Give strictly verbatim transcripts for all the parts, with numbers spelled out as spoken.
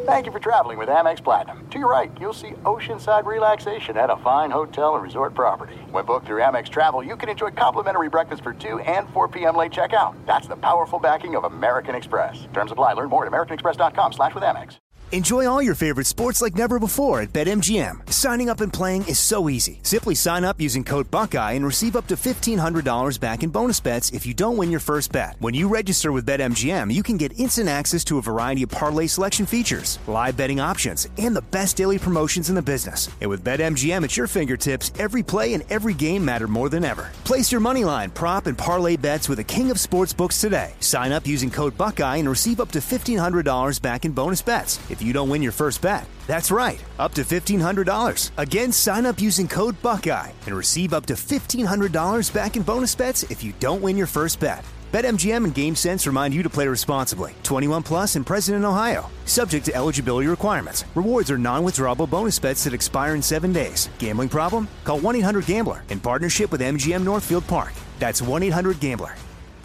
Thank you for traveling with Amex Platinum. To your right, you'll see oceanside relaxation at a fine hotel and resort property. When booked through Amex Travel, you can enjoy complimentary breakfast for two and four p.m. late checkout. That's the powerful backing of American Express. Terms apply. Learn more at americanexpress.com slash with Amex. Enjoy all your favorite sports like never before at BetMGM. Signing up and playing is so easy. Simply sign up using code Buckeye and receive up to fifteen hundred dollars back in bonus bets if you don't win your first bet. When you register with BetMGM, you can get instant access to a variety of parlay selection features, live betting options, and the best daily promotions in the business. And with BetMGM at your fingertips, every play and every game matter more than ever. Place your moneyline, prop, and parlay bets with the king of sportsbooks today. Sign up using code Buckeye and receive up to fifteen hundred dollars back in bonus bets if you don't win your first bet. That's right, up to fifteen hundred dollars. Again, sign up using code Buckeye and receive up to fifteen hundred dollars back in bonus bets if you don't win your first bet. BetMGM and GameSense remind you to play responsibly. twenty-one plus and present in Ohio. Subject to eligibility requirements. Rewards are non-withdrawable bonus bets that expire in seven days. Gambling problem? Call one eight hundred gambler in partnership with M G M Northfield Park. That's one eight hundred gambler.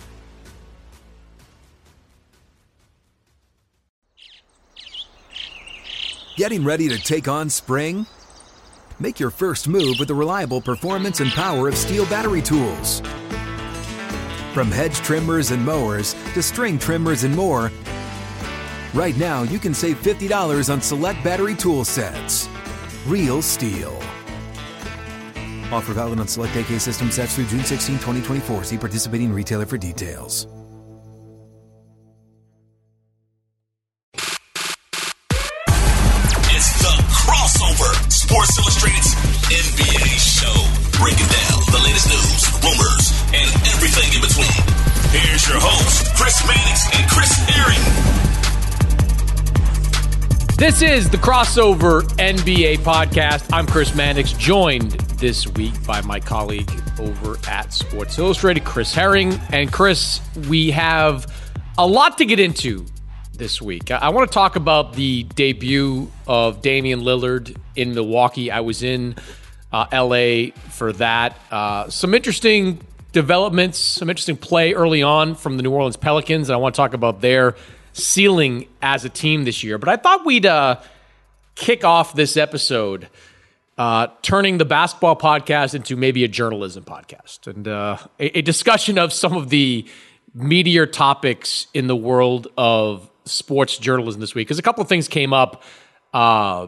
Getting ready to take on spring? Make your first move with the reliable performance and power of Steel battery tools. From hedge trimmers and mowers to string trimmers and more, right now you can save fifty dollars on select battery tool sets. Real Steel. Offer valid on select A K system sets through June sixteenth, twenty twenty-four. See participating retailer for details. Sports Illustrated's N B A show, breaking down the latest news, rumors, and everything in between. Here's your host, Chris Mannix and Chris Herring. This is the Crossover N B A podcast. I'm Chris Mannix, joined this week by my colleague over at Sports Illustrated, Chris Herring. And Chris, we have a lot to get into this week. I want to talk about the debut of Damian Lillard in Milwaukee. I was in uh, L A for that. Uh, some interesting developments, some interesting play early on from the New Orleans Pelicans, and I want to talk about their ceiling as a team this year. But I thought we'd uh, kick off this episode uh, turning the basketball podcast into maybe a journalism podcast and uh, a, a discussion of some of the meatier topics in the world of sports journalism this week, because a couple of things came up uh,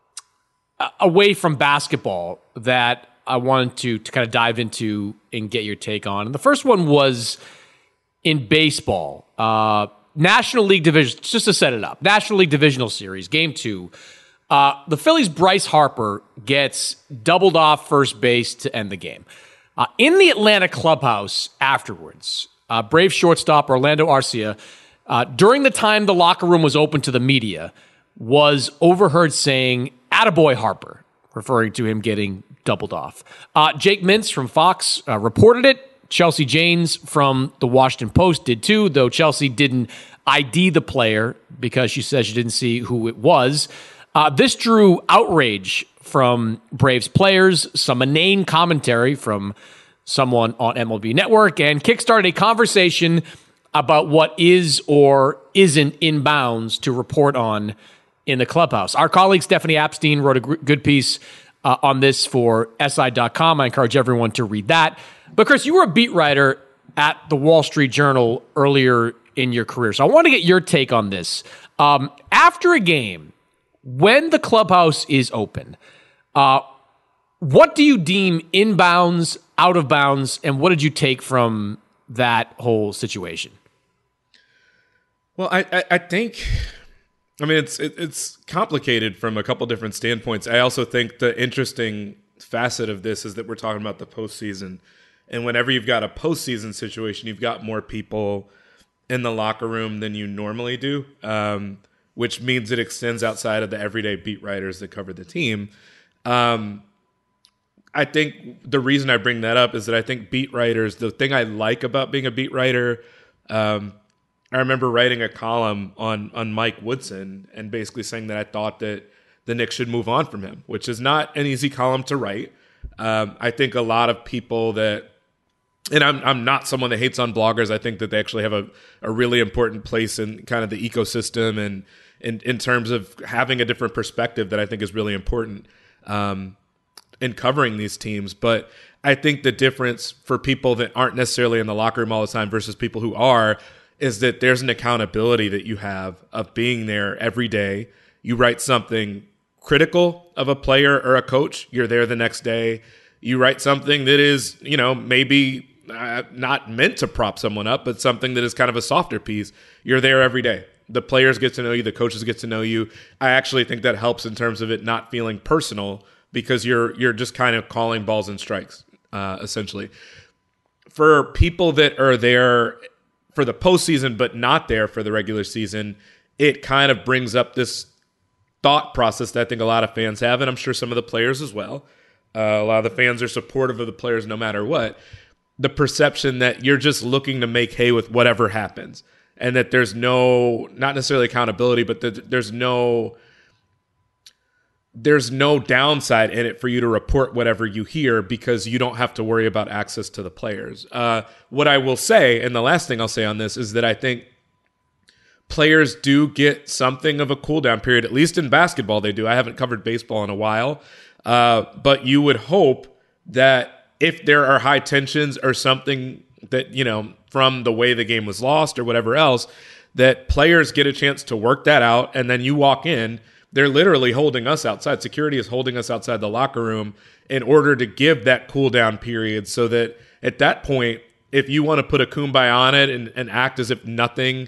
away from basketball that I wanted to, to kind of dive into and get your take on. And the first one was in baseball. Uh, National League Division, just to set it up, National League Divisional Series, Game two. Uh, the Phillies' Bryce Harper gets doubled off first base to end the game. Uh, in the Atlanta clubhouse afterwards, uh, Brave shortstop Orlando Arcia, Uh, during the time the locker room was open to the media, was overheard saying, "Attaboy Harper," referring to him getting doubled off. Uh, Jake Mintz from Fox uh, reported it. Chelsea Janes from the Washington Post did too, though Chelsea didn't I D the player because she says she didn't see who it was. Uh, this drew outrage from Braves players, some inane commentary from someone on M L B Network, and kickstarted a conversation about what is or isn't in bounds to report on in the clubhouse. Our colleague Stephanie Apstein wrote a good piece uh, on this for S I dot com. I encourage everyone to read that. But Chris, you were a beat writer at the Wall Street Journal earlier in your career. So I want to get your take on this. Um, after a game, when the clubhouse is open, uh, what do you deem in bounds, out of bounds, and what did you take from that whole situation? Well, I, I, I think, I mean, it's it, it's complicated from a couple different standpoints. I also think the interesting facet of this is that we're talking about the postseason. And whenever you've got a postseason situation, you've got more people in the locker room than you normally do, um, which means it extends outside of the everyday beat writers that cover the team. Um, I think the reason I bring that up is that I think beat writers, the thing I like about being a beat writer, um, I remember writing a column on on Mike Woodson and basically saying that I thought that the Knicks should move on from him, which is not an easy column to write. Um, I think a lot of people that, and I'm I'm not someone that hates on bloggers. I think that they actually have a, a really important place in kind of the ecosystem and in, in terms of having a different perspective that I think is really important um, in covering these teams. But I think the difference for people that aren't necessarily in the locker room all the time versus people who are is that there's an accountability that you have of being there every day. You write something critical of a player or a coach, you're there the next day. You write something that is, you know, maybe uh, not meant to prop someone up, but something that is kind of a softer piece. You're there every day. The players get to know you. The coaches get to know you. I actually think that helps in terms of it not feeling personal because you're you're just kind of calling balls and strikes, uh, essentially. For people that are there for the postseason but not there for the regular season, it kind of brings up this thought process that I think a lot of fans have, and I'm sure some of the players as well. Uh, a lot of the fans are supportive of the players no matter what. The perception that you're just looking to make hay with whatever happens, and that there's no, not necessarily accountability, but that there's no, there's no downside in it for you to report whatever you hear because you don't have to worry about access to the players. Uh, what I will say, and the last thing I'll say on this, is that I think players do get something of a cool down period, at least in basketball they do. I haven't covered baseball in a while. Uh, but you would hope that if there are high tensions or something that, you know, from the way the game was lost or whatever else, that players get a chance to work that out. And then you walk in, they're literally holding us outside. Security is holding us outside the locker room in order to give that cool down period so that at that point, if you want to put a kumbaya on it and, and act as if nothing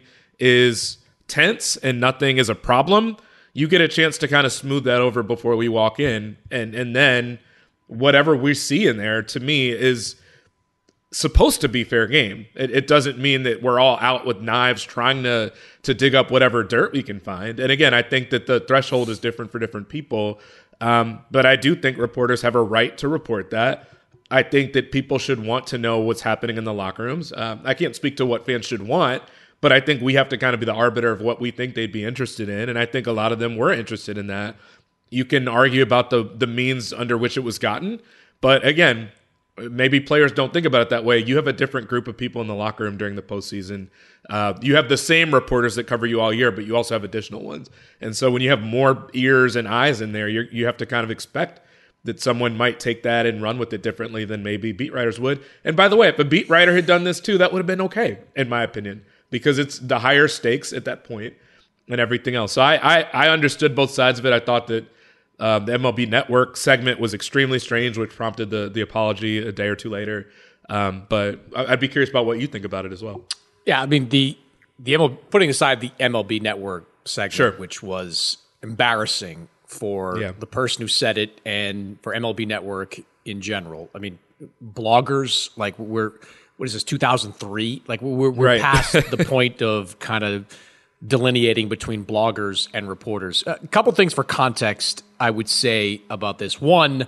is tense and nothing is a problem, you get a chance to kind of smooth that over before we walk in. And and then whatever we see in there, to me, is supposed to be fair game. It, it doesn't mean that we're all out with knives trying to, to dig up whatever dirt we can find. And again, I think that the threshold is different for different people. Um, but I do think reporters have a right to report that. I think that people should want to know what's happening in the locker rooms. Um, I can't speak to what fans should want, but I think we have to kind of be the arbiter of what we think they'd be interested in. And I think a lot of them were interested in that. You can argue about the the means under which it was gotten. But again, maybe players don't think about it that way. You have a different group of people in the locker room during the postseason. Uh, you have the same reporters that cover you all year, but you also have additional ones. And so when you have more ears and eyes in there, you're, you have to kind of expect that someone might take that and run with it differently than maybe beat writers would. And by the way, if a beat writer had done this too, that would have been okay, in my opinion, because it's the higher stakes at that point and everything else. So I, I, I understood both sides of it. I thought that uh, the M L B Network segment was extremely strange, which prompted the the apology a day or two later. Um, but I'd be curious about what you think about it as well. Yeah, I mean, the the M L B, putting aside the M L B Network segment, Sure. which was embarrassing for Yeah. the person who said it and for M L B Network in general. I mean, bloggers, like we're, what is this, two thousand three? Like we're, we're Right. past the point of kind of delineating between bloggers and reporters. A couple things for context I would say about this. One,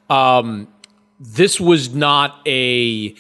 um, this was not a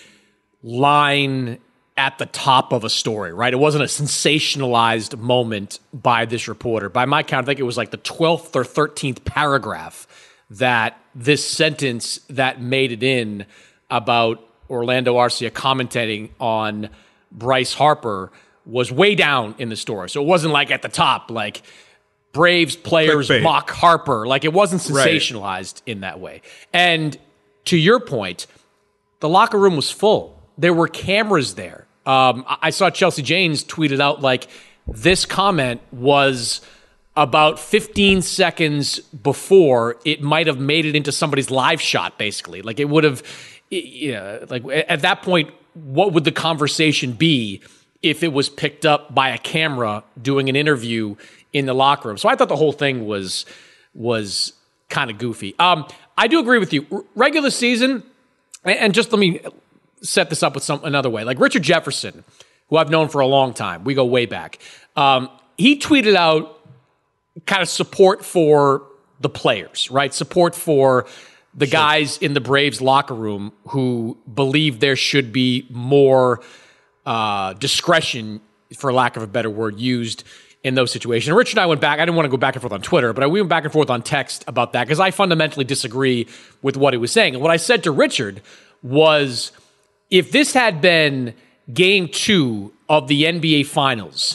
line at the top of a story, right? It wasn't a sensationalized moment by this reporter. By my count, I think it was like the twelfth or thirteenth paragraph that this sentence that made it in about Orlando Arcia commentating on Bryce Harper was way down in the story. So it wasn't like at the top, like Braves players Clickbait. mock Harper. Like it wasn't Right. sensationalized in that way. And to your point, the locker room was full. There were cameras there. Um, I I saw Chelsea Janes tweeted out like this comment was about fifteen seconds before it might have made it into somebody's live shot, basically. Like it would have, yeah, like at that point, what would the conversation be if it was picked up by a camera doing an interview in the locker room? So I thought the whole thing was was kind of goofy. Um, I do agree with you. R- regular season, and, and just let me set this up with some another way. Like Richard Jefferson, who I've known for a long time, we go way back. Um, he tweeted out kind of support for the players, right? Support for the sure. guys in the Braves locker room who believe there should be more uh, discretion, for lack of a better word, used in those situations. And Rich and I went back. I didn't want to go back and forth on Twitter, but we went back and forth on text about that because I fundamentally disagree with what he was saying. And what I said to Richard was, if this had been game two of the N B A Finals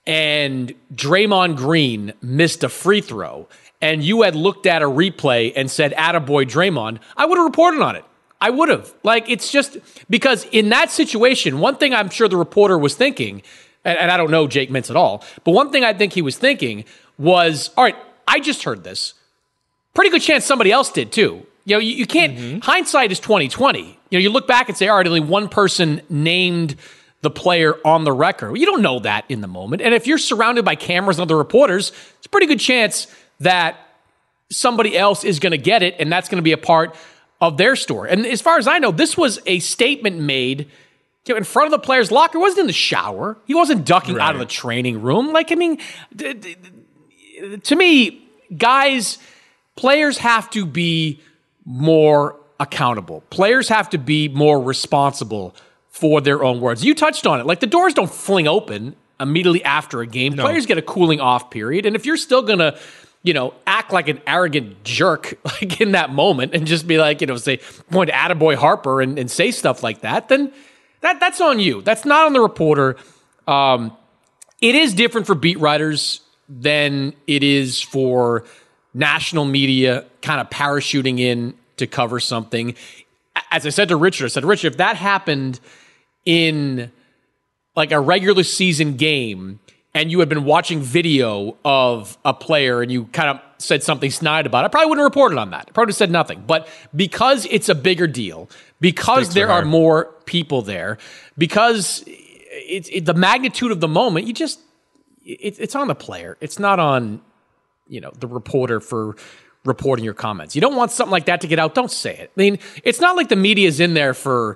and Draymond Green missed a free throw, and you had looked at a replay and said, attaboy Draymond, I would have reported on it. I would have. Like, it's just because in that situation, one thing I'm sure the reporter was thinking, and, and I don't know Jake Mintz at all, but one thing I think he was thinking was, all right, I just heard this. Pretty good chance somebody else did too. You know, you, you can't, mm-hmm. hindsight is twenty twenty. You know, you look back and say, all right, only one person named the player on the record. You don't know that in the moment. And if you're surrounded by cameras and other reporters, it's a pretty good chance that somebody else is going to get it, and that's going to be a part of their story. And as far as I know, this was a statement made you know, in front of the player's locker. He wasn't in the shower. He wasn't ducking right out of the training room. Like, I mean, d- d- d- to me, guys, players have to be more accountable. Players have to be more responsible for their own words. You touched on it. Like, the doors don't fling open immediately after a game. No. Players get a cooling off period. And if you're still going to, you know, act like an arrogant jerk like in that moment and just be like, you know, say, point to attaboy Harper and, and say stuff like that, then that that's on you. That's not on the reporter. Um, it is different for beat writers than it is for national media kind of parachuting in to cover something. As I said to Richard, I said, Richard, if that happened in like a regular season game and you had been watching video of a player and you kind of said something snide about it, I probably wouldn't have reported on that. I probably would have said nothing. But because it's a bigger deal, because Stakes there are, are more people there, because it's it, the magnitude of the moment, you just, it, it's on the player. It's not on, you know, the reporter for reporting your comments. You don't want something like that to get out, don't say it. I mean, it's not like the media is in there for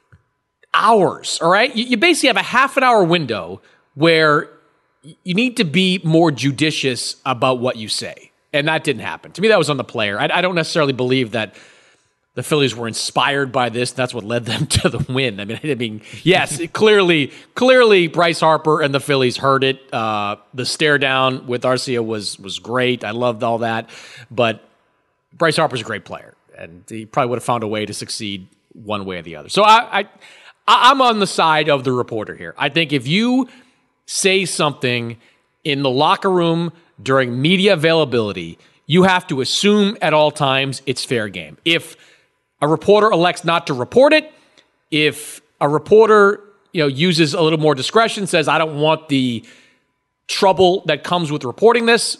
hours, all right? You, you basically have a half an hour window where you need to be more judicious about what you say. And that didn't happen. To me, that was on the player. I, I don't necessarily believe that the Phillies were inspired by this. That's what led them to the win. I mean, I mean, yes, clearly, clearly Bryce Harper and the Phillies heard it. Uh, the stare down with Arcia was was great. I loved all that. But Bryce Harper's a great player, and he probably would have found a way to succeed one way or the other. So I, I I'm on the side of the reporter here. I think if you say something in the locker room during media availability, you have to assume at all times it's fair game. If a reporter elects not to report it, if a reporter, you know, uses a little more discretion, says, I don't want the trouble that comes with reporting this,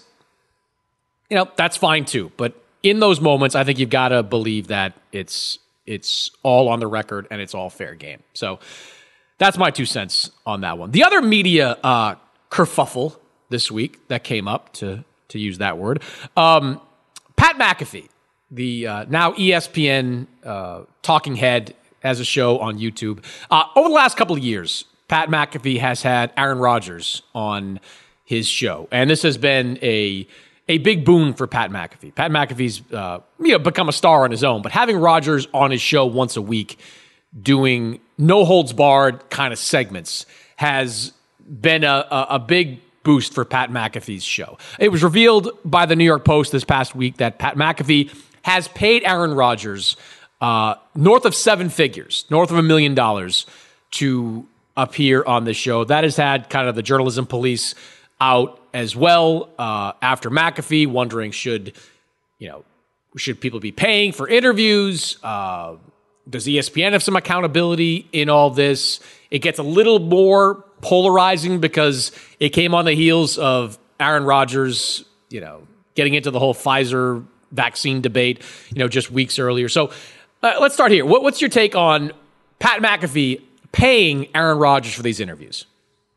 you know, that's fine too. But in those moments, I think you've got to believe that it's it's all on the record and it's all fair game. So that's my two cents on that one. The other media uh, kerfuffle this week that came up, to to use that word, um, Pat McAfee, the uh, now E S P N uh, talking head, has a show on YouTube. Uh, over the last couple of years, Pat McAfee has had Aaron Rodgers on his show, and this has been a a big boon for Pat McAfee. Pat McAfee's uh, you know become a star on his own, but having Rodgers on his show once a week, doing no holds barred kind of segments, has been a, a, a big boost for Pat McAfee's show. It was revealed by the New York Post this past week that Pat McAfee has paid Aaron Rodgers uh, north of seven figures, north of a million dollars to appear on this show. That has had kind of the journalism police out as well uh, after McAfee, wondering should, you know, should people be paying for interviews? Uh, does E S P N have some accountability in all this? It gets a little more polarizing because it came on the heels of Aaron Rodgers, you know, getting into the whole Pfizer vaccine debate, you know, just weeks earlier. So uh, let's start here. What, what's your take on Pat McAfee paying Aaron Rodgers for these interviews?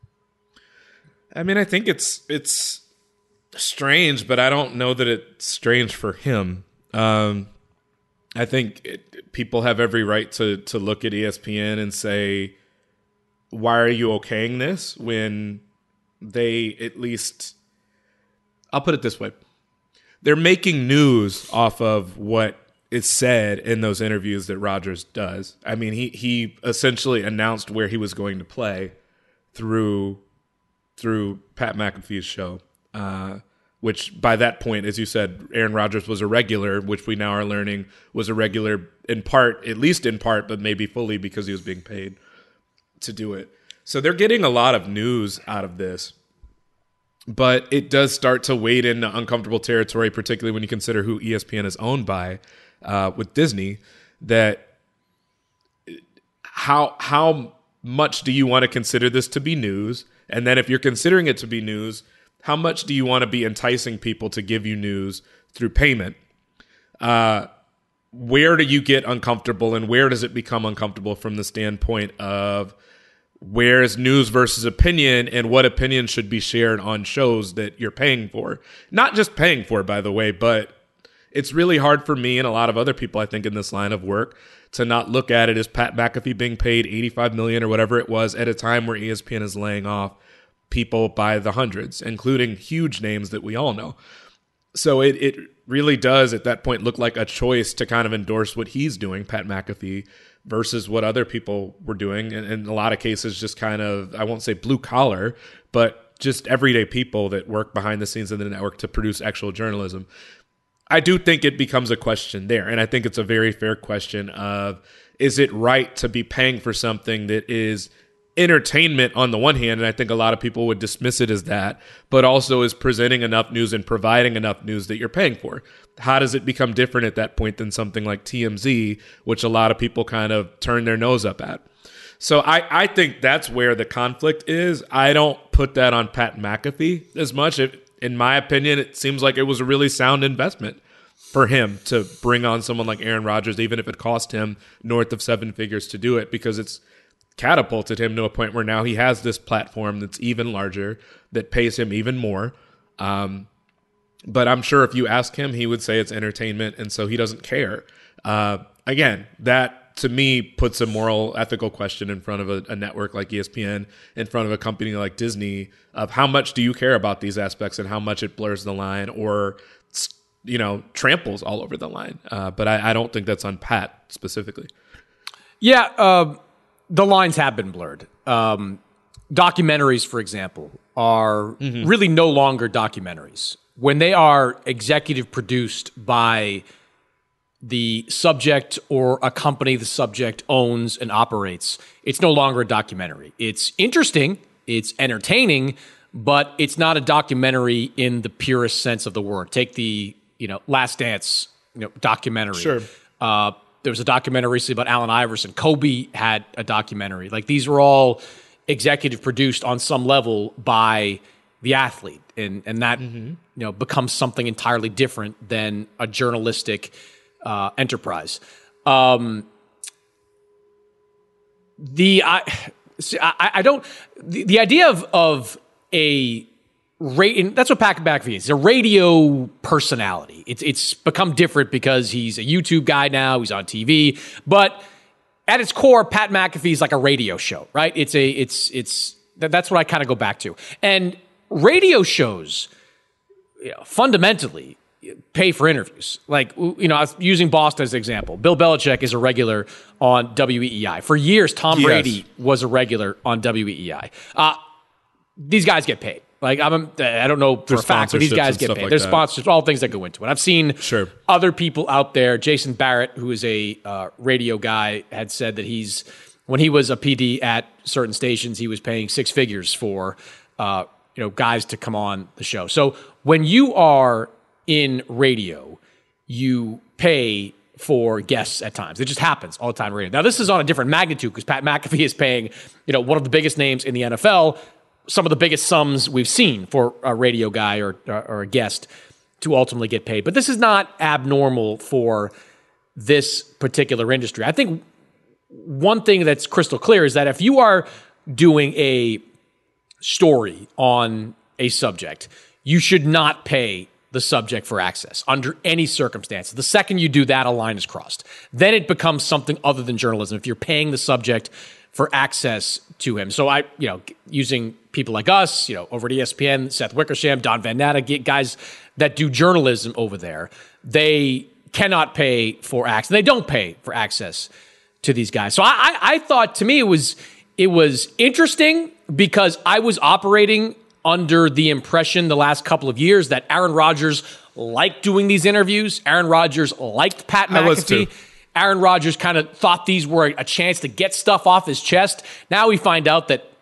I mean, I think it's it's strange, but I don't know that it's strange for him. Um, I think it, people have every right to to look at E S P N and say, why are you okaying this when they at least, I'll put it this way, they're making news off of what is said in those interviews that Rodgers does. I mean, he he essentially announced where he was going to play through through Pat McAfee's show, uh, which by that point, as you said, Aaron Rodgers was a regular, which we now are learning was a regular in part, at least in part, but maybe fully because he was being paid to do it. So they're getting a lot of news out of this. but it does start to wade into uncomfortable territory, particularly when you consider who E S P N is owned by uh, with Disney, that how how much do you want to consider this to be news? And then if you're considering it to be news, how much do you want to be enticing people to give you news through payment? Uh, where do you get uncomfortable, and where does it become uncomfortable from the standpoint of where is news versus opinion, and what opinion should be shared on shows that you're paying for? Not just paying for, by the way, but it's really hard for me and a lot of other people, I think, in this line of work to not look at it as Pat McAfee being paid eighty-five million dollars or whatever it was at a time where E S P N is laying off people by the hundreds, including huge names that we all know. So it it really does at that point look like a choice to kind of endorse what he's doing, Pat McAfee, versus what other people were doing. And in a lot of cases, just kind of, I won't say blue collar, but just everyday people that work behind the scenes of the network to produce actual journalism. I do think it becomes a question there. And I think it's a very fair question of, is it right to be paying for something that is entertainment on the one hand, and I think a lot of people would dismiss it as that, but also is presenting enough news and providing enough news that you're paying for? How does it become different at that point than something like T M Z, which a lot of people kind of turn their nose up at? So I, I think that's where the conflict is. I don't put that on Pat McAfee as much. It, in my opinion, it seems like it was a really sound investment for him to bring on someone like Aaron Rodgers, even if it cost him north of seven figures to do it, because it's catapulted him to a point where now he has this platform that's even larger, that pays him even more. Um, but I'm sure if you ask him, he would say it's entertainment, and so he doesn't care. Uh, again, that to me puts a moral, ethical question in front of a, a network like E S P N, in front of a company like Disney, of how much do you care about these aspects and how much it blurs the line or, you know, tramples all over the line. Uh, but I, I don't think that's on Pat specifically. Yeah, uh, the lines have been blurred. Um, documentaries, for example, are mm-hmm. really no longer documentaries. When they are executive produced by the subject or a company the subject owns and operates, it's no longer a documentary. It's interesting, it's entertaining, but it's not a documentary in the purest sense of the word. Take the, you know, Last Dance, you know, documentary. Sure. Uh, there was a documentary recently about Allen Iverson. Kobe had a documentary. Like, these were all executive produced on some level by the athlete, and and that mm-hmm. you know becomes something entirely different than a journalistic uh, enterprise. Um, the I, see, I I don't the, the idea of of a ra- that's what Pat McAfee is. He's a radio personality. It's it's become different because he's a YouTube guy now. He's on T V, but at its core, Pat McAfee is like a radio show, right? It's a it's it's that's what I kind of go back to. And radio shows, you know, fundamentally pay for interviews. Like, you know, I was using Boston as an example. Bill Belichick is a regular on W E E I. For years, Tom yes. Brady was a regular on W E E I. Uh, these guys get paid. Like, I'm, I don't know for There's a fact, but these guys get paid. Like There's that. sponsorships, all things that go into it. I've seen sure. other people out there. Jason Barrett, who is a uh, radio guy, had said that he's, when he was a P D at certain stations, he was paying six figures for uh, you know, guys to come on the show. So when you are in radio, you pay for guests at times. It just happens all the time in radio. Now, this is on a different magnitude because Pat McAfee is paying, you know, one of the biggest names in the N F L, some of the biggest sums we've seen for a radio guy or, or a guest to ultimately get paid. But this is not abnormal for this particular industry. I think one thing that's crystal clear is that if you are doing a story on a subject, you should not pay the subject for access under any circumstances. The second you do that, a line is crossed. Then it becomes something other than journalism if you're paying the subject for access to him. So I, you know, using people like us, you know, over at E S P N, Seth Wickersham, Don Van Natta, guys that do journalism over there, they cannot pay for access. They don't pay for access to these guys. So I, I, I thought, to me, it was it was interesting because I was operating under the impression the last couple of years that Aaron Rodgers liked doing these interviews. Aaron Rodgers liked Pat I was McAfee. too. Aaron Rodgers kind of thought these were a chance to get stuff off his chest. Now we find out that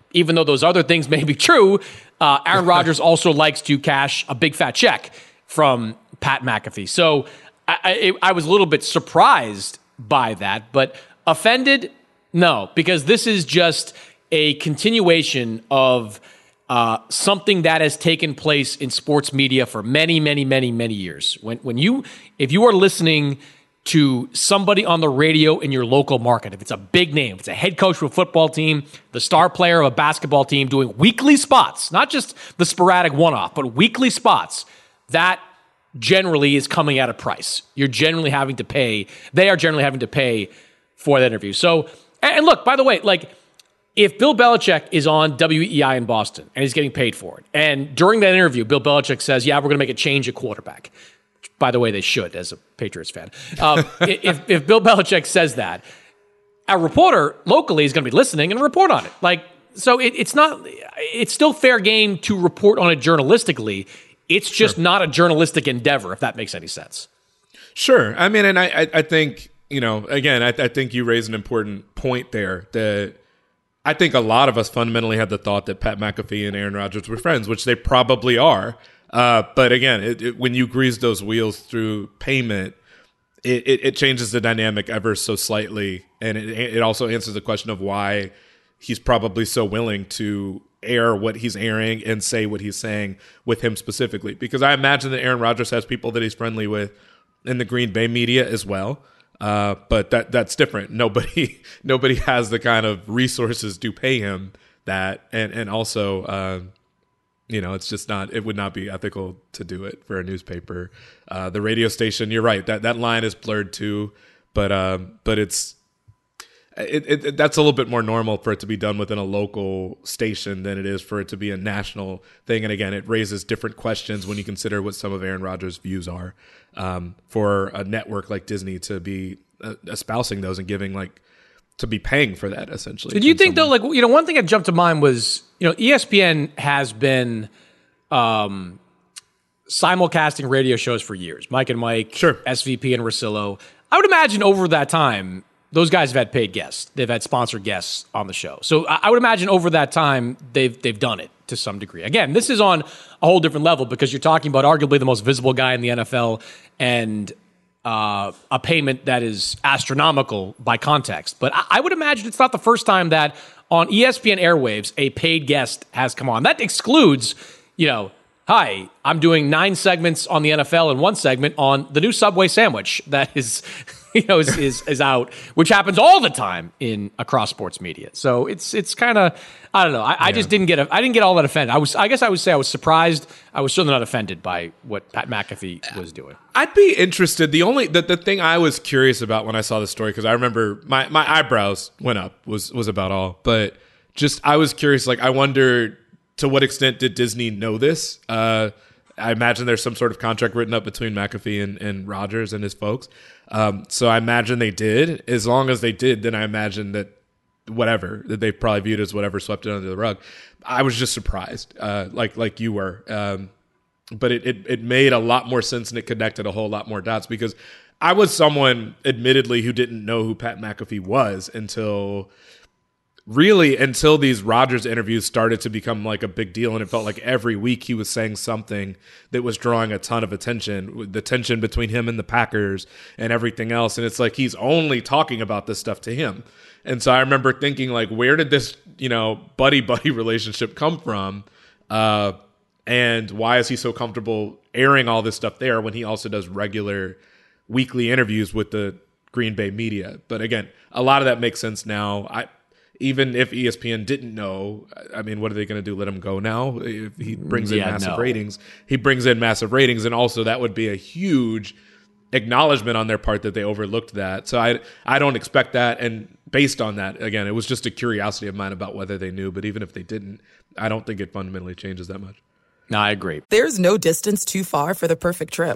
even though those other things may be true, uh, Aaron Rodgers also likes to cash a big fat check from Pat McAfee. So I, I, I was a little bit surprised by that, but offended? No, because this is just a continuation of uh, something that has taken place in sports media for many, many, many, many years. When when you, if you are listening to somebody on the radio in your local market, if it's a big name, if it's a head coach of a football team, the star player of a basketball team doing weekly spots, not just the sporadic one-off, but weekly spots, that generally is coming at a price. You're generally having to pay, they are generally having to pay for that interview. So, and look, by the way, like, if Bill Belichick is on W E I in Boston and he's getting paid for it, and during that interview, Bill Belichick says, yeah, we're going to make a change at quarterback. By the way, they should, as a Patriots fan. Um, if, if Bill Belichick says that, a reporter locally is going to be listening and report on it. Like, so it, it's not, it's still fair game to report on it journalistically. It's just sure. not a journalistic endeavor, if that makes any sense. Sure. I mean, and I, I think, you know, again, I, I think you raise an important point there that I think a lot of us fundamentally had the thought that Pat McAfee and Aaron Rodgers were friends, which they probably are. Uh, but again, it, it, when you grease those wheels through payment, it, it, it changes the dynamic ever so slightly. And it, it also answers the question of why he's probably so willing to air what he's airing and say what he's saying with him specifically. Because I imagine that Aaron Rodgers has people that he's friendly with in the Green Bay media as well. Uh, but that that's different. Nobody nobody has the kind of resources to pay him that. And, and also, uh, you know, it's just not, it would not be ethical to do it for a newspaper. Uh, the radio station, you're right, that, that line is blurred too, but, um, but it's, it, it, that's a little bit more normal for it to be done within a local station than it is for it to be a national thing. And again, it raises different questions when you consider what some of Aaron Rodgers' views are, um, for a network like Disney to be uh, espousing those and giving like, to be paying for that, essentially. So do you think, someone. though, like, you know, one thing that jumped to mind was, you know, E S P N has been um, simulcasting radio shows for years. Mike and Mike, sure. S V P and Russillo. I would imagine over that time, those guys have had paid guests. They've had sponsored guests on the show. So I would imagine over that time, they've they've done it to some degree. Again, this is on a whole different level because you're talking about arguably the most visible guy in the N F L and Uh, a payment that is astronomical by context. But I, I would imagine it's not the first time that on E S P N airwaves, a paid guest has come on. That excludes, you know, hi, I'm doing nine segments on the N F L and one segment on the new Subway sandwich that is, you know, is, is, is out, which happens all the time in across sports media. So it's it's kind of, I don't know. I, yeah. I just didn't get a, I didn't get all that offended. I was, I guess I would say I was surprised. I was certainly not offended by what Pat McAfee was doing. I'd be interested. The only the, the thing I was curious about when I saw the story, because I remember my, my eyebrows went up was was about all. But just I was curious. Like I wonder to what extent did Disney know this? Uh, I imagine there's some sort of contract written up between McAfee and, and Rodgers and his folks. Um, so I imagine they did. As long as they did, then I imagine that whatever that they probably viewed as whatever swept it under the rug. I was just surprised, uh, like like you were. Um, but it, it it made a lot more sense and it connected a whole lot more dots because I was someone, admittedly, who didn't know who Pat McAfee was until really until these Rodgers interviews started to become like a big deal. And it felt like every week he was saying something that was drawing a ton of attention, the tension between him and the Packers and everything else. And it's like he's only talking about this stuff to him. And so I remember thinking, like, where did this, you know, buddy-buddy relationship come from? Uh, and why is he so comfortable airing all this stuff there when he also does regular weekly interviews with the Green Bay media? But again, a lot of that makes sense now. I Even if E S P N didn't know, I mean, what are they going to do? Let him go now? If he brings in yeah, massive no. ratings. He brings in massive ratings, and also that would be a huge acknowledgement on their part that they overlooked that. So I I don't expect that, and based on that, again, it was just a curiosity of mine about whether they knew, but even if they didn't, I don't think it fundamentally changes that much. No, I agree. There's no distance too far for the perfect trip.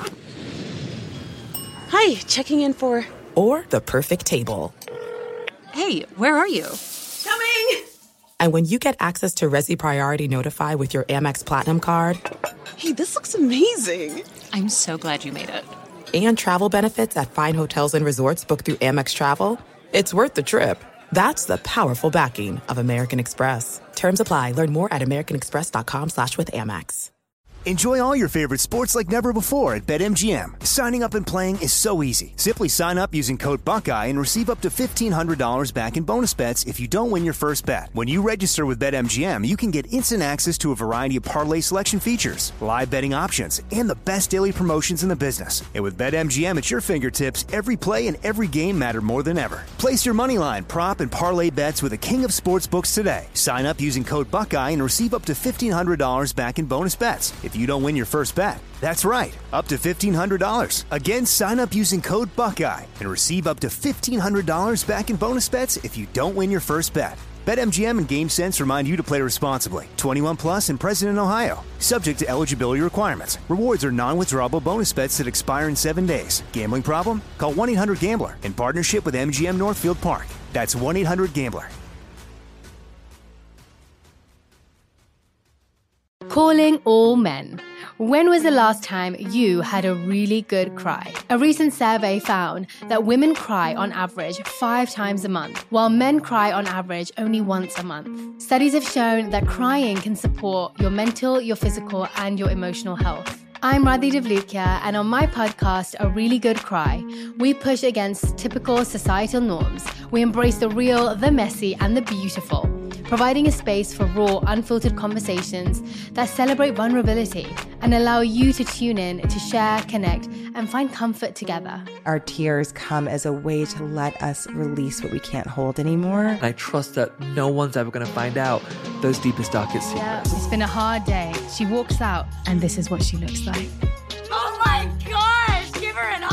Hi, checking in for... Or the perfect table. Hey, where are you? Coming! And when you get access to Resi Priority Notify with your Amex Platinum card... Hey, this looks amazing! I'm so glad you made it. And travel benefits at fine hotels and resorts booked through Amex Travel, it's worth the trip. That's the powerful backing of American Express. Terms apply. Learn more at americanexpress.com slash with Amex. Enjoy all your favorite sports like never before at BetMGM. Signing up and playing is so easy. Simply sign up using code Buckeye and receive up to fifteen hundred dollars back in bonus bets if you don't win your first bet. When you register with BetMGM, you can get instant access to a variety of parlay selection features, live betting options, and the best daily promotions in the business. And with BetMGM at your fingertips, every play and every game matter more than ever. Place your moneyline, prop, and parlay bets with the king of sportsbooks today. Sign up using code Buckeye and receive up to fifteen hundred dollars back in bonus bets if you don't win your first bet. That's right, up to fifteen hundred dollars. Again, sign up using code Buckeye and receive up to fifteen hundred dollars back in bonus bets if you don't win your first bet. BetMGM and GameSense remind you to play responsibly. twenty-one plus and present in Ohio. Subject to eligibility requirements. Rewards are non-withdrawable bonus bets that expire in seven days. Gambling problem? Call one eight hundred gambler in partnership with M G M Northfield Park. That's one eight hundred gambler. Calling all men. When was the last time you had a really good cry? A recent survey found that women cry on average five times a month, while men cry on average only once a month. Studies have shown that crying can support your mental, your physical, and your emotional health. I'm Radhi Devlukia, and on my podcast, A Really Good Cry, we push against typical societal norms. We embrace the real, the messy, and the beautiful, providing a space for raw, unfiltered conversations that celebrate vulnerability and allow you to tune in to share, connect, and find comfort together. Our tears come as a way to let us release what we can't hold anymore. And I trust that no one's ever going to find out those deepest, darkest secrets. Yeah, it's been a hard day. She walks out, and this is what she looks like. Oh my gosh, give her an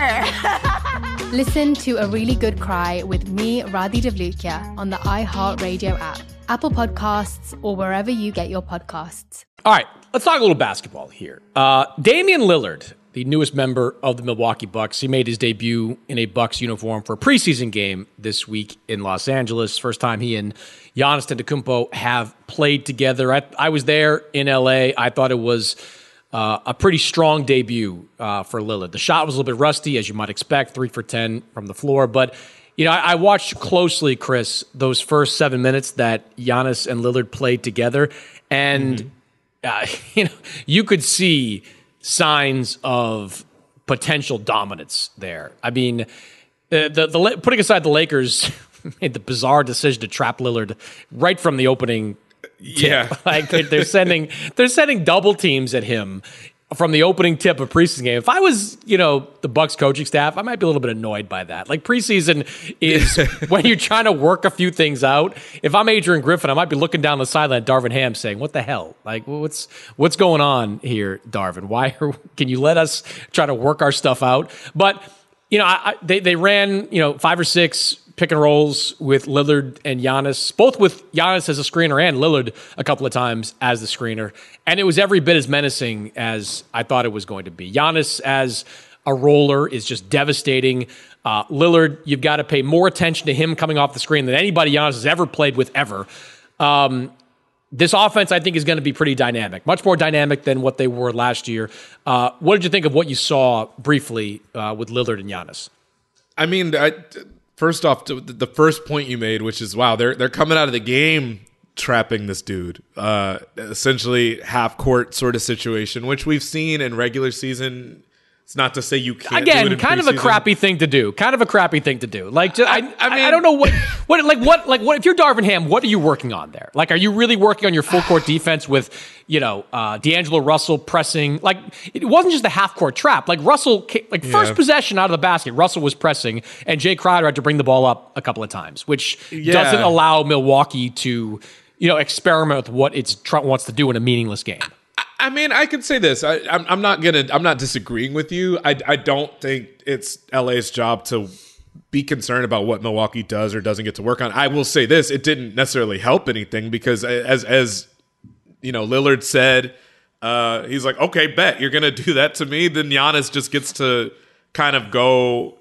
Oscar. Listen to A Really Good Cry with me, Radhi Devlukia, on the iHeartRadio app, Apple Podcasts, or wherever you get your podcasts. All right, let's talk a little basketball here. Uh, Damian Lillard, the newest member of the Milwaukee Bucks, he made his debut in a Bucks uniform for a preseason game this week in Los Angeles. First time he and Giannis Antetokounmpo have played together. I, I was there in L A. I thought it was uh, a pretty strong debut uh, for Lillard. The shot was a little bit rusty, as you might expect, three for ten from the floor. But, you know, I, I watched closely, Chris, those first seven minutes that Giannis and Lillard played together. And, mm-hmm. uh, you know, you could see signs of potential dominance there. I mean, the, the, the putting aside the Lakers made the bizarre decision to trap Lillard right from the opening tip. Yeah. Like they're sending they're sending double teams at him from the opening tip of preseason game. If I was, you know, the Bucks coaching staff, I might be a little bit annoyed by that. Like preseason is when you're trying to work a few things out. If I'm Adrian Griffin, I might be looking down the sideline at Darvin Ham saying, "What the hell? Like what's what's going on here, Darvin? Why are, can you let us try to work our stuff out?" But you know, I, I, they they ran, you know, five or six pick and rolls with Lillard and Giannis, both with Giannis as a screener and Lillard a couple of times as the screener. And it was every bit as menacing as I thought it was going to be. Giannis as a roller is just devastating. Uh, Lillard, you've got to pay more attention to him coming off the screen than anybody Giannis has ever played with ever. Um, this offense, I think, is going to be pretty dynamic, much more dynamic than what they were last year. Uh, what did you think of what you saw briefly uh, with Lillard and Giannis? I mean, I... First off, the first point you made, which is, wow, they're they're coming out of the game trapping this dude. Uh, essentially half-court sort of situation, which we've seen in regular season. It's not to say you can't Again, do it in kind preseason. of a crappy thing to do. Kind of a crappy thing to do. Like, just, I, I, I mean, I don't know what, what, like, what, like, what? If you're Darvin Ham, what are you working on there? Like, are you really working on your full court defense with, you know, uh, D'Angelo Russell pressing? Like, it wasn't just a half court trap. Like Russell, like first yeah. possession out of the basket, Russell was pressing, and Jay Crowder had to bring the ball up a couple of times, which yeah. doesn't allow Milwaukee to, you know, experiment with what it wants to do in a meaningless game. I mean, I could say this. I, I'm, I'm not gonna. I'm not disagreeing with you. I, I don't think it's L A's job to be concerned about what Milwaukee does or doesn't get to work on. I will say this: it didn't necessarily help anything because, as as you know, Lillard said, uh, he's like, "Okay, bet you're gonna do that to me." Then Giannis just gets to kind of go.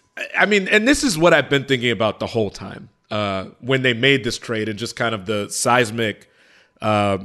I mean, and this is what I've been thinking about the whole time uh, when they made this trade and just kind of the seismic. Uh,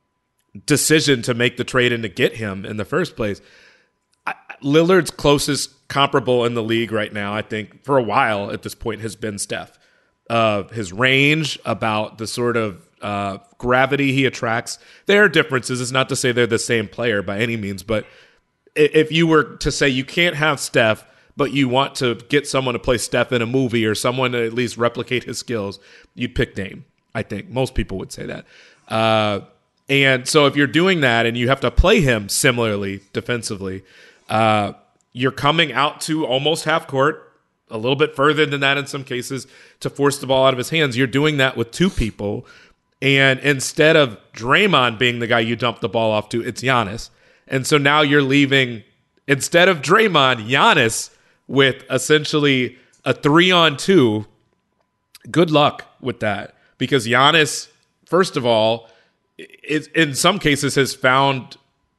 decision to make the trade and to get him in the first place. I, Lillard's closest comparable in the league right now, I think, for a while at this point, has been Steph. uh, his range, about the sort of uh, gravity he attracts. There are differences. It's not to say they're the same player by any means, but if you were to say you can't have Steph, but you want to get someone to play Steph in a movie or someone to at least replicate his skills, you'd pick Dame. I think most people would say that. Uh, and so if you're doing that and you have to play him similarly defensively, uh, you're coming out to almost half court, a little bit further than that in some cases, to force the ball out of his hands. You're doing that with two people. And instead of Draymond being the guy you dump the ball off to, it's Giannis. And so now you're leaving, instead of Draymond, Giannis with essentially a three on two. Good luck with that, because Giannis, first of all, is, in some cases has found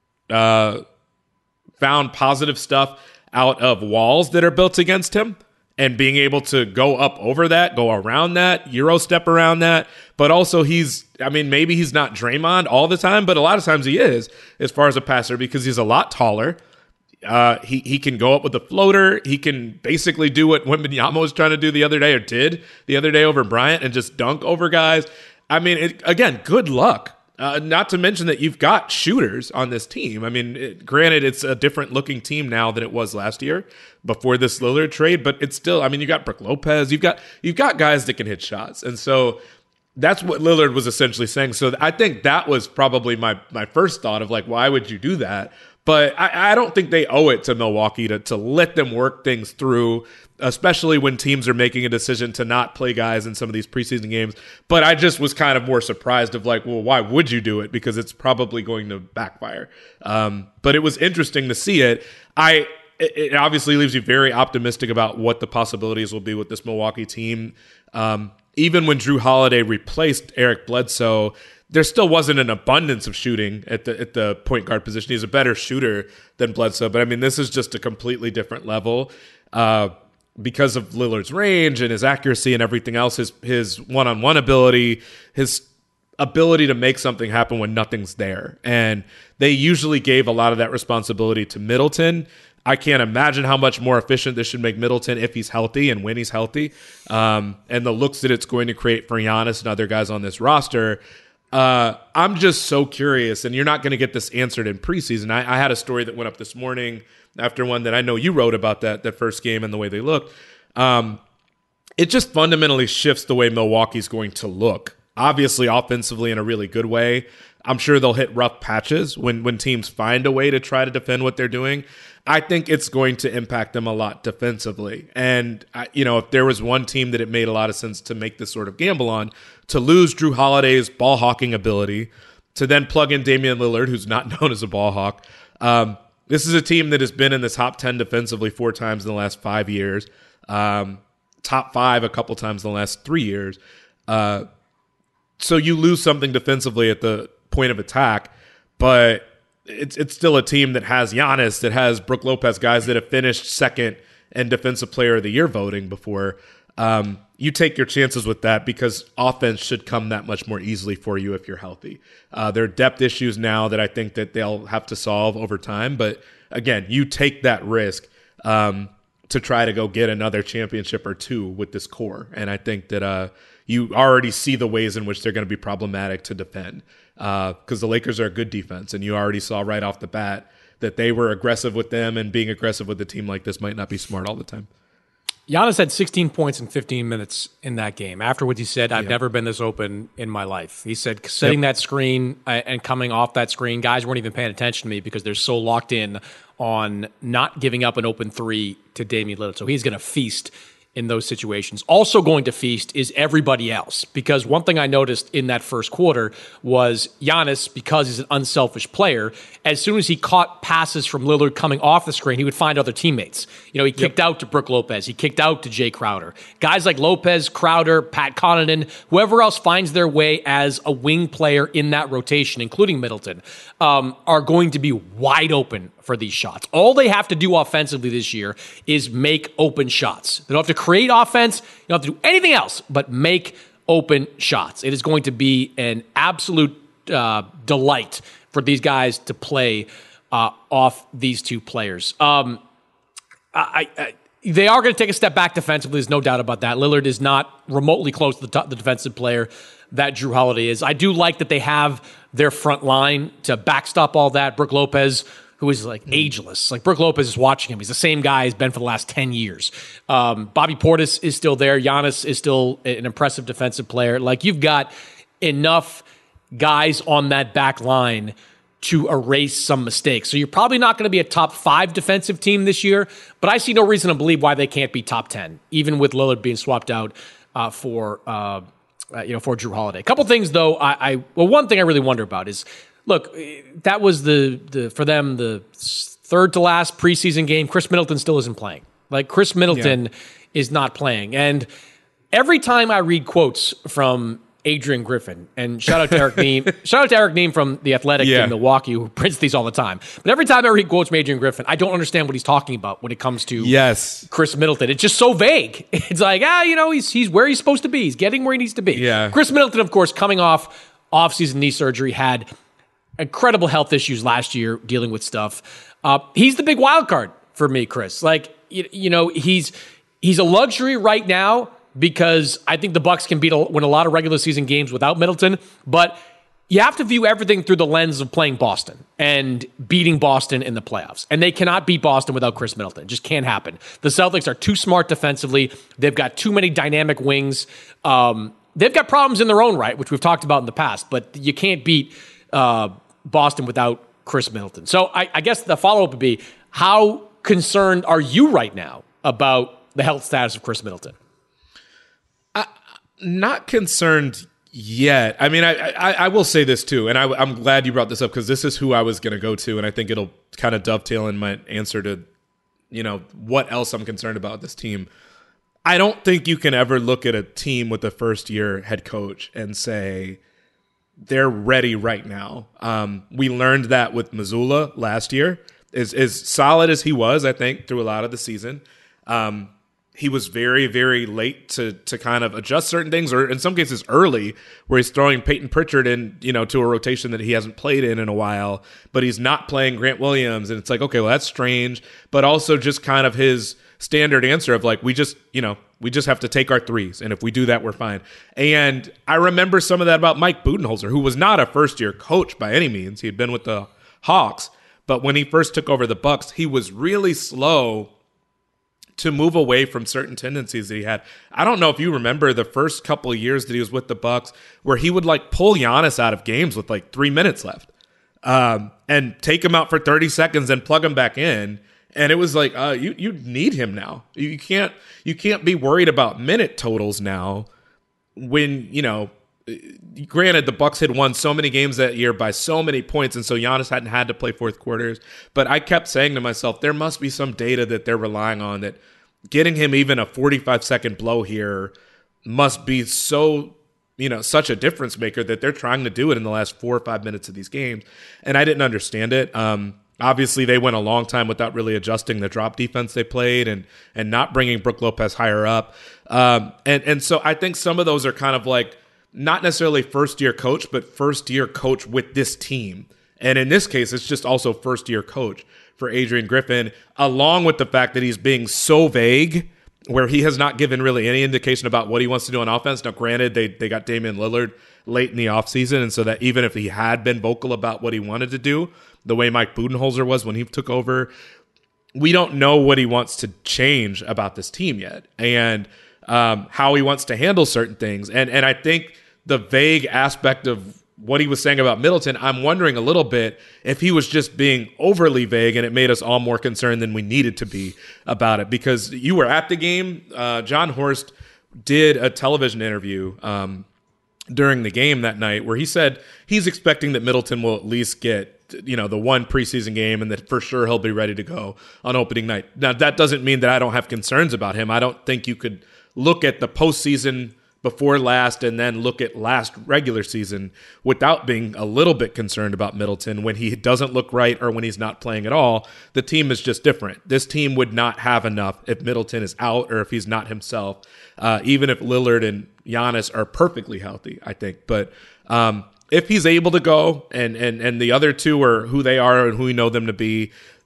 uh, found positive stuff out of walls that are built against him, and being able to go up over that, go around that, Euro step around that. But also he's, I mean, maybe he's not Draymond all the time, but a lot of times he is as far as a passer, because he's a lot taller. Uh, he he can go up with a floater. He can basically do what Wembanyama was trying to do the other day, or did the other day over Bryant, and just dunk over guys. I mean, it, again, good luck. Uh, not to mention that you've got shooters on this team. I mean, it, granted, it's a different looking team now than it was last year before this Lillard trade, but it's still, I mean, you got Brook Lopez, you've got you've got guys that can hit shots, and so that's what Lillard was essentially saying. So I think that was probably my my first thought of like, why would you do that? But I, I don't think they owe it to Milwaukee to to let them work things through, especially when teams are making a decision to not play guys in some of these preseason games. But I just was kind of more surprised of like, well, why would you do it? Because it's probably going to backfire. Um, but it was interesting to see it. I it, it obviously leaves you very optimistic about what the possibilities will be with this Milwaukee team. Um, even when Drew Holiday replaced Eric Bledsoe, there still wasn't an abundance of shooting at the at the point guard position. He's a better shooter than Bledsoe, but I mean, this is just a completely different level uh, because of Lillard's range and his accuracy and everything else. His his one-on-one ability, his ability to make something happen when nothing's there, and they usually gave a lot of that responsibility to Middleton. I can't imagine how much more efficient this should make Middleton if he's healthy and when he's healthy, um, and the looks that it's going to create for Giannis and other guys on this roster. Uh, I'm just so curious, and you're not going to get this answered in preseason. I, I had a story that went up this morning after one that I know you wrote about that that first game and the way they looked. Um, it just fundamentally shifts the way Milwaukee's going to look. Obviously, offensively in a really good way. I'm sure they'll hit rough patches when when teams find a way to try to defend what they're doing. I think it's going to impact them a lot defensively. And, I, you know, if there was one team that it made a lot of sense to make this sort of gamble on, to lose Drew Holiday's ball hawking ability, to then plug in Damian Lillard, who's not known as a ball hawk. Um, this is a team that has been in the top ten defensively four times in the last five years, um, top five a couple times in the last three years. Uh, so you lose something defensively at the point of attack, but it's it's still a team that has Giannis, that has Brook Lopez, guys that have finished second in Defensive Player of the Year voting before. Um, you take your chances with that because offense should come that much more easily for you if you're healthy. Uh, there are depth issues now that I think that they'll have to solve over time. But again, you take that risk um, to try to go get another championship or two with this core. And I think that uh, you already see the ways in which they're going to be problematic to defend. Because uh, the Lakers are a good defense, and you already saw right off the bat that they were aggressive with them, and being aggressive with a team like this might not be smart all the time. Giannis had sixteen points in fifteen minutes in that game. Afterwards, he said, I've Yep. never been this open in my life. He said, setting Yep. that screen uh, and coming off that screen, guys weren't even paying attention to me because they're so locked in on not giving up an open three to Damian Lillard. So he's going to feast in those situations. Also going to feast is everybody else, because one thing I noticed in that first quarter was Giannis, because he's an unselfish player, as soon as he caught passes from Lillard coming off the screen, he would find other teammates. You know, he kicked yep. out to Brook Lopez. He kicked out to Jay Crowder. Guys like Lopez, Crowder, Pat Connaughton, whoever else finds their way as a wing player in that rotation, including Middleton, um, are going to be wide open for these shots. All they have to do offensively this year is make open shots. They don't have to create offense. You don't have to do anything else but make open shots. It is going to be an absolute uh, delight for these guys to play uh, off these two players. Um, I, I, they are going to take a step back defensively. There's no doubt about that. Lillard is not remotely close to the, top, the defensive player that Jrue Holiday is. I do like that they have their front line to backstop all that. Brook Lopez, who is like ageless. Like Brook Lopez is watching him. He's the same guy he's been for the last ten years. Um, Bobby Portis is still there. Giannis is still an impressive defensive player. Like you've got enough guys on that back line to erase some mistakes. So you're probably not going to be a top five defensive team this year, but I see no reason to believe why they can't be top ten, even with Lillard being swapped out uh, for uh, uh, you know for Jrue Holiday. A couple things though. I, I well, one thing I really wonder about is, look, that was the the for them the third to last preseason game. Chris Middleton still isn't playing. Like Chris Middleton yeah. is not playing, and every time I read quotes from Adrian Griffin, and shout out to Eric Neem, shout out to Eric Neem from The Athletic yeah. in Milwaukee, who prints these all the time. But every time I read quotes from Adrian Griffin, I don't understand what he's talking about when it comes to yes. Chris Middleton. It's just so vague. It's like, ah, you know, he's he's where he's supposed to be. He's getting where he needs to be. Yeah. Chris Middleton, of course, coming off offseason knee surgery, had incredible health issues last year, dealing with stuff. Uh, he's the big wild card for me, Chris. Like, you, you know, he's he's a luxury right now, because I think the Bucks can beat a, win a lot of regular season games without Middleton, but you have to view everything through the lens of playing Boston and beating Boston in the playoffs. And they cannot beat Boston without Chris Middleton. It just can't happen. The Celtics are too smart defensively. They've got too many dynamic wings. Um, they've got problems in their own right, which we've talked about in the past, but you can't beat uh, Boston without Chris Middleton. So I, I guess the follow-up would be, how concerned are you right now about the health status of Chris Middleton? Not concerned yet. I mean, I, I, I will say this too, and I, I'm glad you brought this up, because this is who I was going to go to, and I think it'll kind of dovetail in my answer to, you know, what else I'm concerned about with this team. I don't think you can ever look at a team with a first-year head coach and say they're ready right now. Um, we learned that with Mazzulla last year. As, as solid as he was, I think, through a lot of the season, um, he was very, very late to to kind of adjust certain things, or in some cases early, where he's throwing Peyton Pritchard in, you know, to a rotation that he hasn't played in in a while, but he's not playing Grant Williams. And it's like, okay, well, that's strange. But also just kind of his standard answer of like, we just, you know, we just have to take our threes. And if we do that, we're fine. And I remember some of that about Mike Budenholzer, who was not a first-year coach by any means. He had been with the Hawks. But when he first took over the Bucks, he was really slow to move away from certain tendencies that he had. I don't know if you remember the first couple of years that he was with the Bucks, where he would like pull Giannis out of games with like three minutes left, um, and take him out for thirty seconds and plug him back in. And it was like, uh, you you need him now. You can't you can't be worried about minute totals now. When, you know, granted, the Bucks had won so many games that year by so many points, and so Giannis hadn't had to play fourth quarters. But I kept saying to myself, there must be some data that they're relying on, that getting him even a forty-five second blow here must be so, you know, such a difference maker that they're trying to do it in the last four or five minutes of these games. And I didn't understand it. Um, obviously, they went a long time without really adjusting the drop defense they played, and and not bringing Brook Lopez higher up. Um, and and so I think some of those are kind of like, not necessarily first-year coach, but first-year coach with this team. And in this case, it's just also first-year coach for Adrian Griffin, along with the fact that he's being so vague, where he has not given really any indication about what he wants to do on offense. Now, granted, they they got Damian Lillard late in the offseason, and so that even if he had been vocal about what he wanted to do, the way Mike Budenholzer was when he took over, we don't know what he wants to change about this team yet, and um, how he wants to handle certain things. And and I think the vague aspect of what he was saying about Middleton, I'm wondering a little bit if he was just being overly vague, and it made us all more concerned than we needed to be about it. Because you were at the game. Uh, John Horst did a television interview um, during the game that night where he said he's expecting that Middleton will at least get, you know, the one preseason game, and that for sure he'll be ready to go on opening night. Now, that doesn't mean that I don't have concerns about him. I don't think you could look at the postseason before last and then look at last regular season without being a little bit concerned about Middleton when he doesn't look right or when he's not playing at all. The team is just different. This team would not have enough if Middleton is out or if he's not himself, uh, even if Lillard and Giannis are perfectly healthy, I think. But um, if he's able to go, and, and, and the other two are who they are and who we know them to be,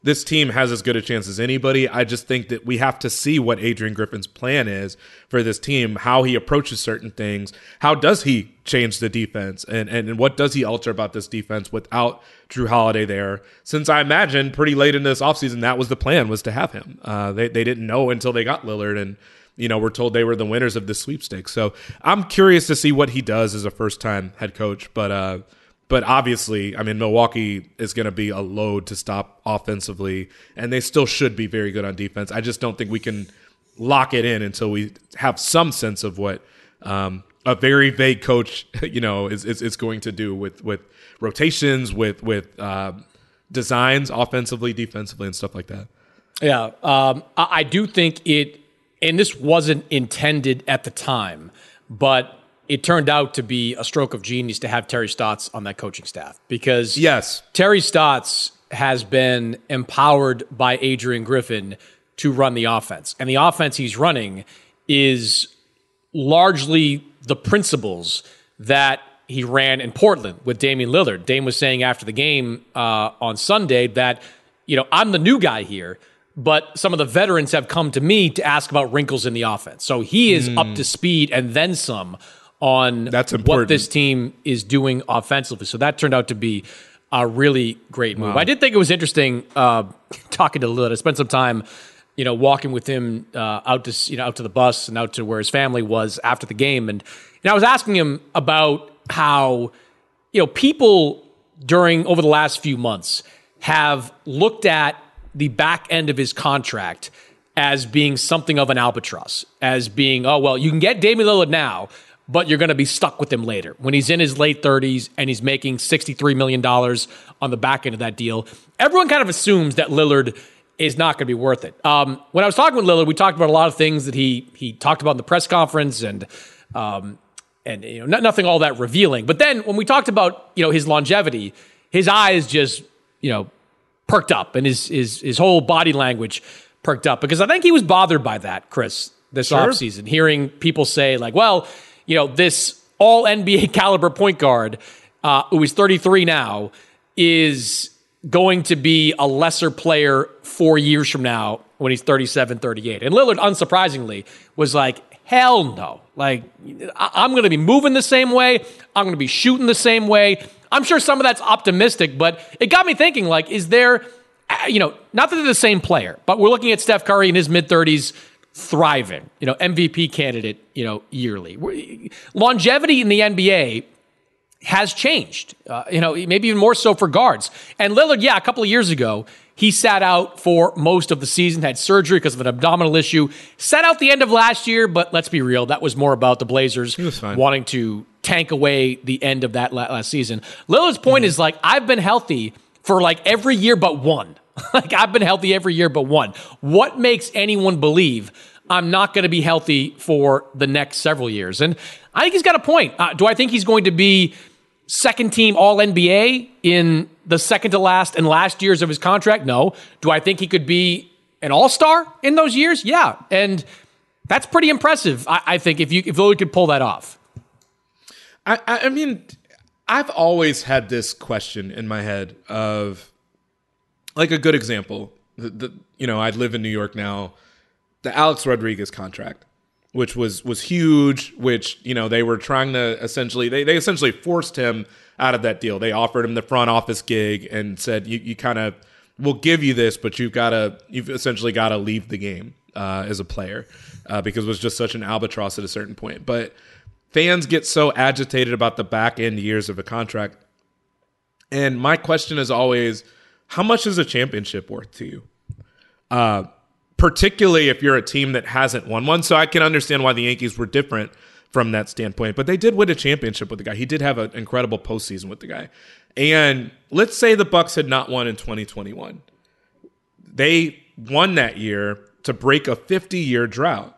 this team has as good a chance as anybody. I just think that we have to see what Adrian Griffin's plan is for this team, how he approaches certain things. How does he change the defense? And, and, and what does he alter about this defense without Drew Holiday there? Since I imagine pretty late in this offseason, that was the plan, was to have him. Uh, they, they didn't know until they got Lillard, and you know, we're told they were the winners of the sweepstakes. So I'm curious to see what he does as a first-time head coach. But uh, But obviously, I mean, Milwaukee is going to be a load to stop offensively, and they still should be very good on defense. I just don't think we can lock it in until we have some sense of what um, a very vague coach, you know, is, is is going to do with with rotations, with with uh, designs, offensively, defensively, and stuff like that. Yeah, um, I, I do think it, and this wasn't intended at the time, but it turned out to be a stroke of genius to have Terry Stotts on that coaching staff, because yes, Terry Stotts has been empowered by Adrian Griffin to run the offense. And the offense he's running is largely the principles that he ran in Portland with Damian Lillard. Dame was saying after the game uh, on Sunday that, you know, I'm the new guy here, but some of the veterans have come to me to ask about wrinkles in the offense. So he is mm. up to speed and then some on That's what this team is doing offensively. So that turned out to be a really great move. Wow. I did think it was interesting uh, talking to Lillard. I spent some time, you know, walking with him uh, out to you know out to the bus and out to where his family was after the game, and and I was asking him about how, you know, people during over the last few months have looked at the back end of his contract as being something of an albatross, as being, oh well, you can get Damian Lillard now, but you're going to be stuck with him later when he's in his late thirties and he's making sixty-three million dollars on the back end of that deal. Everyone kind of assumes that Lillard is not going to be worth it. Um, when I was talking with Lillard, we talked about a lot of things that he he talked about in the press conference, and um, and you know not, nothing all that revealing. But then when we talked about you know his longevity, his eyes just you know perked up, and his his his whole body language perked up, because I think he was bothered by that, Chris, this sure. offseason, hearing people say like, well, you know, this all N B A caliber point guard, uh, who is thirty-three now, is going to be a lesser player four years from now when he's thirty-seven, thirty-eight. And Lillard, unsurprisingly, was like, hell no. Like, I- I'm going to be moving the same way. I'm going to be shooting the same way. I'm sure some of that's optimistic, but it got me thinking, like, is there, you know, not that they're the same player, but we're looking at Steph Curry in his mid-thirties, thriving, you know, M V P candidate, you know, yearly. Longevity in the N B A has changed, uh, you know, maybe even more so for guards. And Lillard, yeah, a couple of years ago, he sat out for most of the season, had surgery because of an abdominal issue, sat out the end of last year, but let's be real, that was more about the Blazers wanting to tank away the end of that last season. Lillard's point mm-hmm. is like, I've been healthy for like every year but one. Like, I've been healthy every year but one. What makes anyone believe I'm not going to be healthy for the next several years? And I think he's got a point. Uh, do I think he's going to be second team all N B A in the second to last and last years of his contract? No. Do I think he could be an all-star in those years? Yeah. And that's pretty impressive, I, I think, if you if Lillard could pull that off. I, I mean, I've always had this question in my head of, like, a good example. The, the, you know, I live in New York now. The Alex Rodriguez contract, which was was huge, which, you know, they were trying to essentially, they, they essentially forced him out of that deal. They offered him the front office gig and said, you, you kind of, we'll give you this, but you've got to, you've essentially got to leave the game uh, as a player uh, because it was just such an albatross at a certain point. But fans get so agitated about the back end years of a contract. And my question is always, how much is a championship worth to you? Uh, particularly if you're a team that hasn't won one. So I can understand why the Yankees were different from that standpoint. But they did win a championship with the guy. He did have an incredible postseason with the guy. And let's say the Bucks had not won in twenty twenty-one. They won that year to break a fifty-year drought.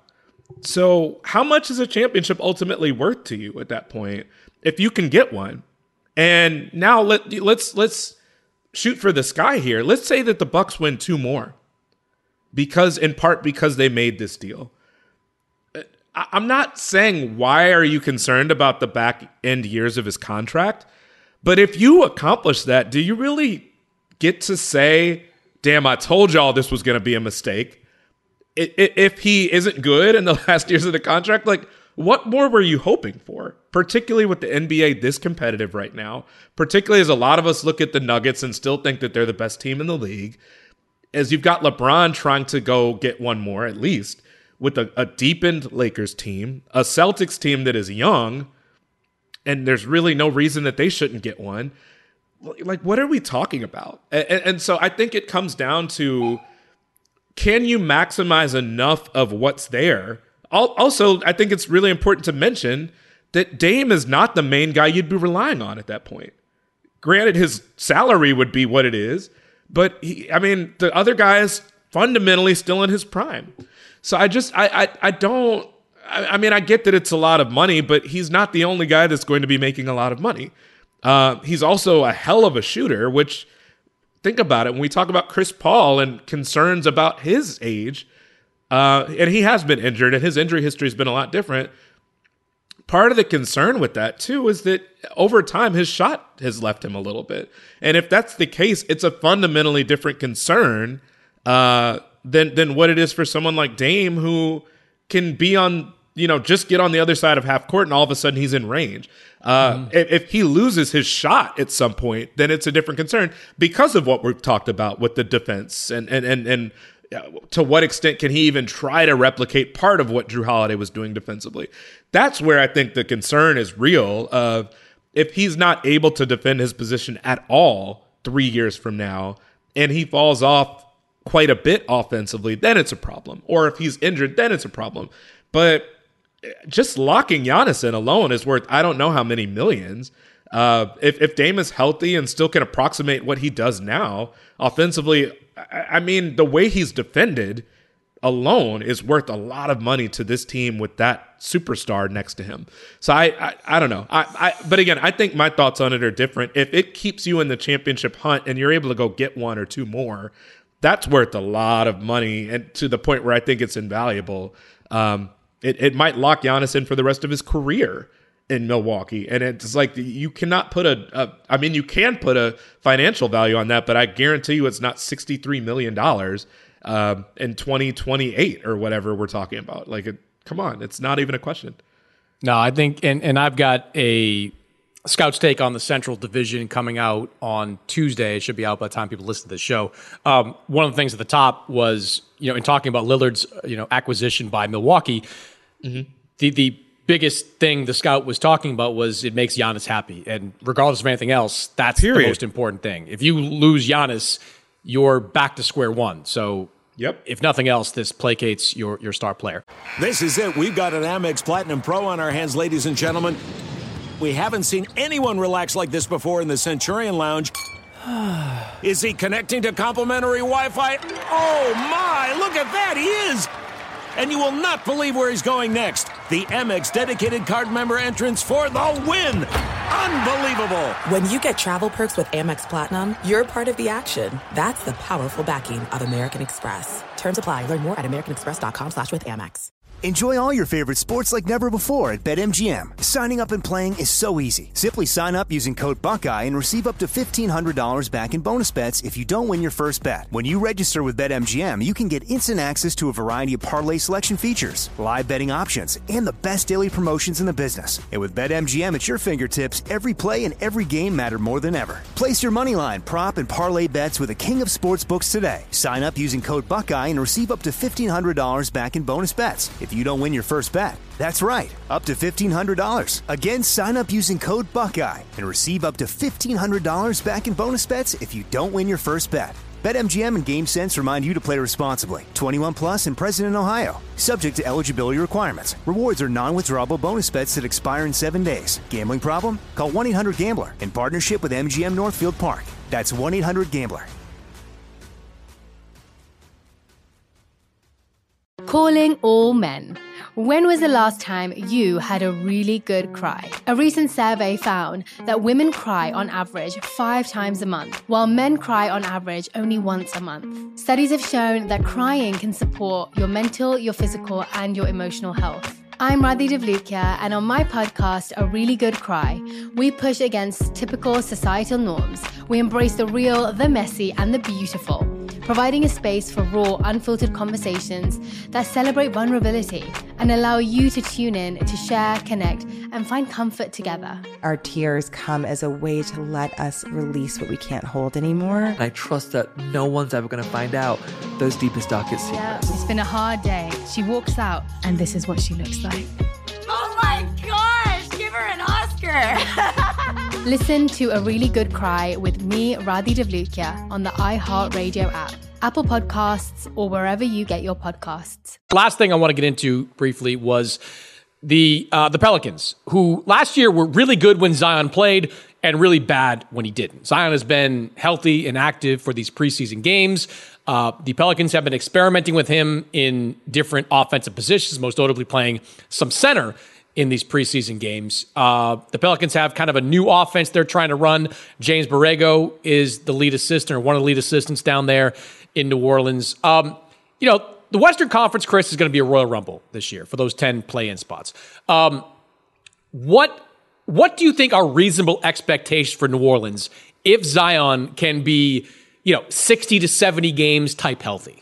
So how much is a championship ultimately worth to you at that point if you can get one? And now let, let's let's shoot for the sky here. Let's say that the Bucks win two more. Because, in part, because they made this deal. I'm not saying why are you concerned about the back end years of his contract, but if you accomplish that, do you really get to say, damn, I told y'all this was going to be a mistake. It, it, if he isn't good in the last years of the contract, like, what more were you hoping for? Particularly with the N B A this competitive right now, particularly as a lot of us look at the Nuggets and still think that they're the best team in the league, as you've got LeBron trying to go get one more at least, with a, a deepened Lakers team, a Celtics team that is young, and there's really no reason that they shouldn't get one. Like, what are we talking about? And, and so I think it comes down to, can you maximize enough of what's there? Also, I think it's really important to mention that Dame is not the main guy you'd be relying on at that point. Granted, his salary would be what it is, but he, I mean, the other guy is fundamentally still in his prime. So I just, I, I, I don't, I, I mean, I get that it's a lot of money, but he's not the only guy that's going to be making a lot of money. Uh, he's also a hell of a shooter, which, think about it, when we talk about Chris Paul and concerns about his age, Uh, and he has been injured, and his injury history has been a lot different. Part of the concern with that, too, is that over time, his shot has left him a little bit. And if that's the case, it's a fundamentally different concern uh, than than what it is for someone like Dame, who can be on, you know, just get on the other side of half court, and all of a sudden he's in range. Uh, mm. if, if he loses his shot at some point, then it's a different concern because of what we've talked about with the defense and and and and. To what extent can he even try to replicate part of what Jrue Holiday was doing defensively? That's where I think the concern is real. Of if he's not able to defend his position at all three years from now, and he falls off quite a bit offensively, then it's a problem. Or if he's injured, then it's a problem. But just locking Giannis in alone is worth I don't know how many millions. Uh, if, if Dame is healthy and still can approximate what he does now offensively, I, I mean, the way he's defended alone is worth a lot of money to this team with that superstar next to him. So I, I, I don't know. I, I, but again, I think my thoughts on it are different. If it keeps you in the championship hunt and you're able to go get one or two more, that's worth a lot of money, and to the point where I think it's invaluable. Um, it, it might lock Giannis in for the rest of his career in Milwaukee. And it's like, you cannot put a, a, I mean, you can put a financial value on that, but I guarantee you it's not sixty-three million dollars uh, in twenty twenty-eight or whatever we're talking about. Like, it, come on, it's not even a question. No, I think, and, and I've got a Scout's take on the Central Division coming out on Tuesday. It should be out by the time people listen to this show. Um, one of the things at the top was, you know, in talking about Lillard's, you know, acquisition by Milwaukee, mm-hmm. the, the, biggest thing the Scout was talking about was it makes Giannis happy. And regardless of anything else, that's Period. the most important thing. If you lose Giannis, you're back to square one. So yep. if nothing else, this placates your, your star player. This is it. We've got an Amex Platinum Pro on our hands, ladies and gentlemen. We haven't seen anyone relax like this before in the Centurion Lounge. Is he connecting to complimentary Wi-Fi? Oh, my. Look at that. He is. And you will not believe where he's going next. The Amex dedicated card member entrance for the win. Unbelievable. When you get travel perks with Amex Platinum, you're part of the action. That's the powerful backing of American Express. Terms apply. Learn more at americanexpress.com slash with Amex. Enjoy all your favorite sports like never before at BetMGM. Signing up and playing is so easy. Simply sign up using code Buckeye and receive up to fifteen hundred dollars back in bonus bets if you don't win your first bet. When you register with BetMGM, you can get instant access to a variety of parlay selection features, live betting options, and the best daily promotions in the business. And with BetMGM at your fingertips, every play and every game matter more than ever. Place your moneyline, prop, and parlay bets with the king of sportsbooks today. Sign up using code Buckeye and receive up to fifteen hundred dollars back in bonus bets if you don't win your first bet. That's right, up to fifteen hundred dollars. Again, sign up using code Buckeye and receive up to fifteen hundred dollars back in bonus bets if you don't win your first bet. BetMGM and GameSense remind you to play responsibly. twenty-one plus and present in Ohio. Subject to eligibility requirements. Rewards are non-withdrawable bonus bets that expire in seven days. Gambling problem? Call one eight hundred gambler in partnership with M G M Northfield Park. That's one eight hundred gambler. Calling all men. When was the last time you had a really good cry? A recent survey found that women cry on average five times a month, while men cry on average only once a month. Studies have shown that crying can support your mental, your physical, and your emotional health. I'm Radhi Devlukia, and on my podcast, A Really Good Cry, we push against typical societal norms. We embrace the real, the messy, and the beautiful. providing a space for raw, unfiltered conversations that celebrate vulnerability and allow you to tune in to share, connect, and find comfort together. Our tears come as a way to let us release what we can't hold anymore. And I trust that no one's ever going to find out those deepest, darkest secrets. Yeah, it's been a hard day. She walks out, and this is what she looks like. Oh my gosh, give her an Oscar. Listen to A Really Good Cry with me, Radhi Devlukia, on the iHeartRadio app, Apple Podcasts, or wherever you get your podcasts. Last thing I want to get into briefly was the uh, the Pelicans, who last year were really good when Zion played and really bad when he didn't. Zion has been healthy and active for these preseason games. Uh, the Pelicans have been experimenting with him in different offensive positions, most notably playing some center in these preseason games. Uh, the Pelicans have kind of a new offense they're trying to run. James Borrego is the lead assistant, or one of the lead assistants down there in New Orleans. Um, you know, the Western Conference, Chris, is going to be a Royal Rumble this year for those ten play-in spots. Um, what what do you think are reasonable expectations for New Orleans if Zion can be, you know, sixty to seventy games type healthy?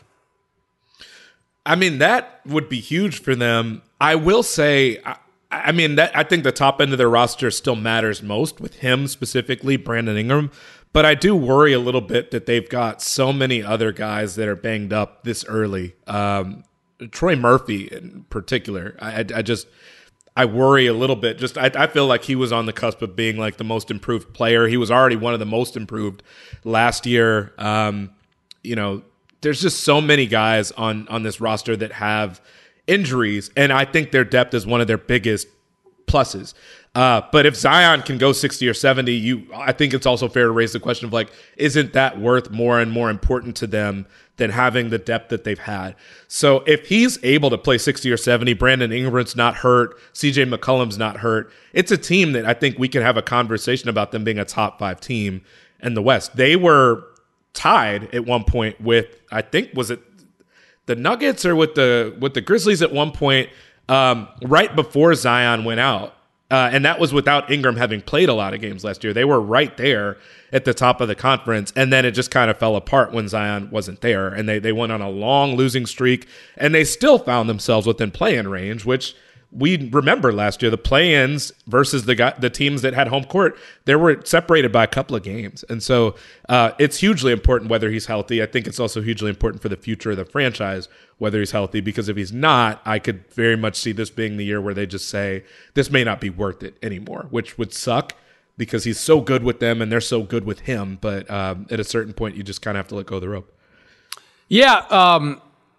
I mean, that would be huge for them. I will say, I, I mean, that I think the top end of their roster still matters most with him specifically, Brandon Ingram. But I do worry a little bit that they've got so many other guys that are banged up this early. Um, Troy Murphy in particular, I, I, I just I worry a little bit. Just I, I feel like he was on the cusp of being like the most improved player. He was already one of the most improved last year. Um, you know, there's just so many guys on on this roster that have injuries, and I think their depth is one of their biggest pluses. Uh, but if Zion can go sixty or seventy, you, I think it's also fair to raise the question of like, isn't that worth more and more important to them than having the depth that they've had? So if he's able to play sixty or seventy, Brandon Ingram's not hurt, C J McCollum's not hurt, it's a team that I think we can have a conversation about them being a top five team in the West. They were tied at one point with, I think, was it the Nuggets or with the with the Grizzlies at one point, um, right before Zion went out. Uh, and that was without Ingram having played a lot of games last year. They were right there at the top of the conference, and then it just kind of fell apart when Zion wasn't there. And they, they went on a long losing streak, and they still found themselves within play-in range, which we remember last year. The play-ins versus the guy, the teams that had home court, they were separated by a couple of games. And so uh, it's hugely important whether he's healthy. I think it's also hugely important for the future of the franchise whether he's healthy, because if he's not, I could very much see this being the year where they just say, this may not be worth it anymore, which would suck because he's so good with them and they're so good with him. But um, at a certain point, you just kind of have to let go of the rope. Yeah, um,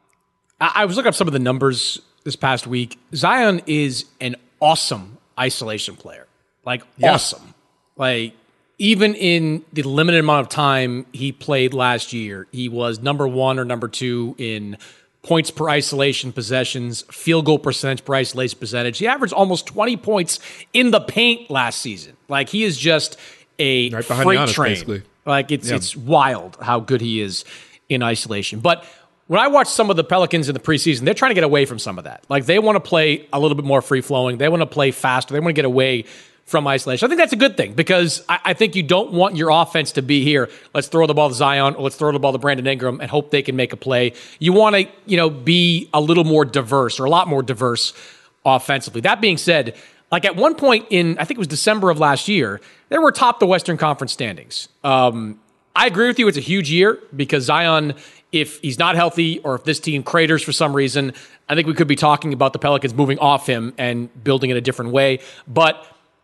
I-, I was looking up some of the numbers this past week. Zion is an awesome isolation player. Like, yeah. awesome. Like, even in the limited amount of time he played last year, he was number one or number two in points per isolation possessions, field goal percentage per isolation percentage. He averaged almost twenty points in the paint last season. Like, he is just a right freight Giannis, train. Basically. Like, it's yeah. it's wild how good he is in isolation. But when I watch some of the Pelicans in the preseason, they're trying to get away from some of that. Like, they want to play a little bit more free-flowing. They want to play faster. They want to get away from isolation. I think that's a good thing, because I, I think you don't want your offense to be here, let's throw the ball to Zion, or let's throw the ball to Brandon Ingram and hope they can make a play. You want to, you know, be a little more diverse, or a lot more diverse offensively. That being said, like at one point in, I think it was December of last year, they were top the Western Conference standings. Um, I agree with you. It's a huge year because Zion, if he's not healthy or if this team craters for some reason, I think we could be talking about the Pelicans moving off him and building in a different way. But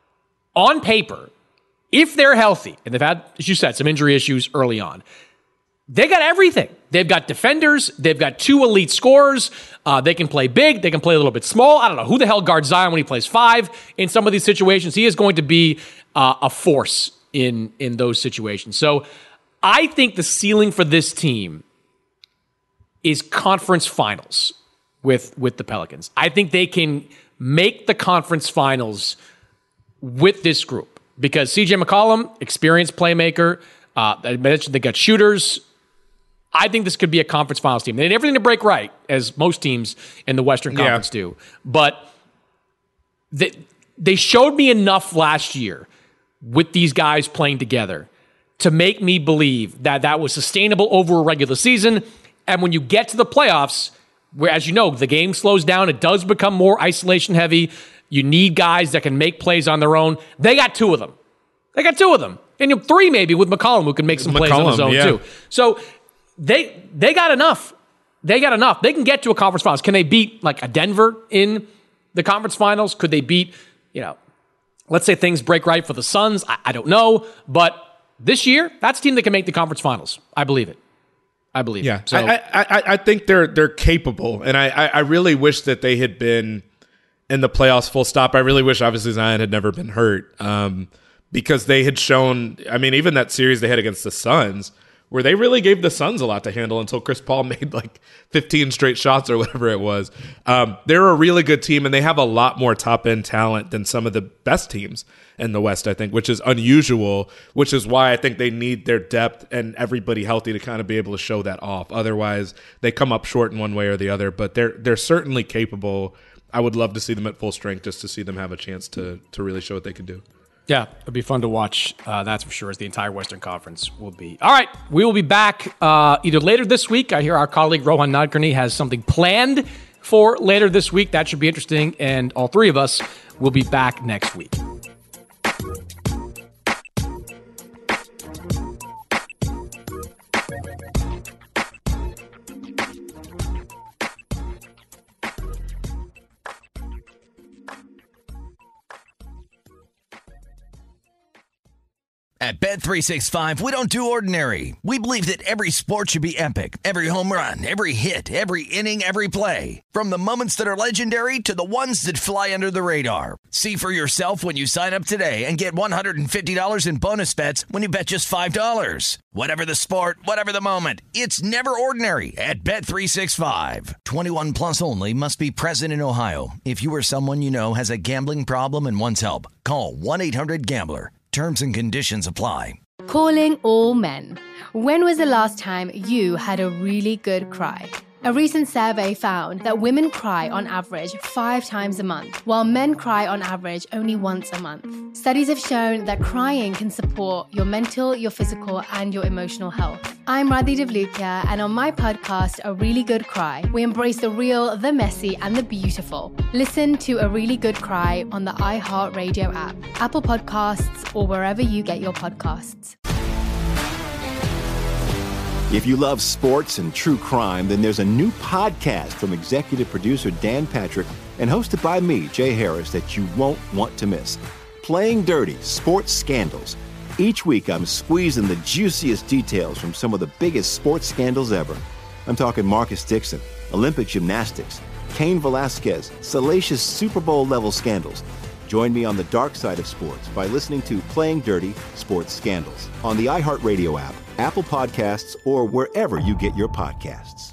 on paper, if they're healthy, and they've had, as you said, some injury issues early on, they got everything. They've got defenders. They've got two elite scorers. Uh, they can play big. They can play a little bit small. I don't know who the hell guards Zion when he plays five in some of these situations. He is going to be uh, a force in, in those situations. So I think the ceiling for this team is conference finals with, with the Pelicans. I think they can make the conference finals with this group, because C J McCollum, experienced playmaker, uh, I mentioned they got shooters. I think this could be a conference finals team. They need everything to break right, as most teams in the Western Conference yeah. do. But they, they showed me enough last year with these guys playing together to make me believe that that was sustainable over a regular season. And when you get to the playoffs, where, as you know, the game slows down, it does become more isolation heavy. You need guys that can make plays on their own. They got two of them. They got two of them. And three maybe with McCollum, who can make some McCollum, plays on his own yeah. too. So they they got enough. They got enough. They can get to a conference finals. Can they beat like a Denver in the conference finals? Could they beat, you know, let's say things break right for the Suns? I, I don't know. But this year, that's a team that can make the conference finals. I believe it. I believe yeah. it. So, I, I, I think they're they're capable. And I, I really wish that they had been in the playoffs full stop. I really wish, obviously, Zion had never been hurt. Um, because they had shown, I mean, even that series they had against the Suns, where they really gave the Suns a lot to handle until Chris Paul made like fifteen straight shots or whatever it was. Um, they're a really good team, and they have a lot more top-end talent than some of the best teams in the West, I think, which is unusual, which is why I think they need their depth and everybody healthy to kind of be able to show that off. Otherwise, they come up short in one way or the other, but they're they're certainly capable. I would love to see them at full strength just to see them have a chance to to really show what they can do. Yeah, it'll be fun to watch. Uh, that's for sure, as the entire Western Conference will be. All right, we will be back uh, either later this week. I hear our colleague Rohan Nadkarni has something planned for later this week. That should be interesting. And all three of us will be back next week. At Bet three sixty-five, we don't do ordinary. We believe that every sport should be epic. Every home run, every hit, every inning, every play. From the moments that are legendary to the ones that fly under the radar. See for yourself when you sign up today and get one hundred fifty dollars in bonus bets when you bet just five dollars. Whatever the sport, whatever the moment, it's never ordinary at Bet three sixty-five. twenty-one plus only. Must be present in Ohio. If you or someone you know has a gambling problem and wants help, call one eight hundred gambler. Terms and conditions apply. Calling all men. When was the last time you had a really good cry? A recent survey found that women cry on average five times a month, while men cry on average only once a month. Studies have shown that crying can support your mental, your physical, and your emotional health. I'm Radhi Devlukia, and on my podcast, A Really Good Cry, we embrace the real, the messy, and the beautiful. Listen to A Really Good Cry on the iHeartRadio app, Apple Podcasts, or wherever you get your podcasts. If you love sports and true crime, then there's a new podcast from executive producer Dan Patrick and hosted by me, Jay Harris, that you won't want to miss. Playing Dirty: Sports Scandals. Each week, I'm squeezing the juiciest details from some of the biggest sports scandals ever. I'm talking Marcus Dixon, Olympic gymnastics, Cain Velasquez, salacious Super Bowl-level scandals. Join me on the dark side of sports by listening to Playing Dirty: Sports Scandals on the iHeartRadio app, Apple Podcasts, or wherever you get your podcasts.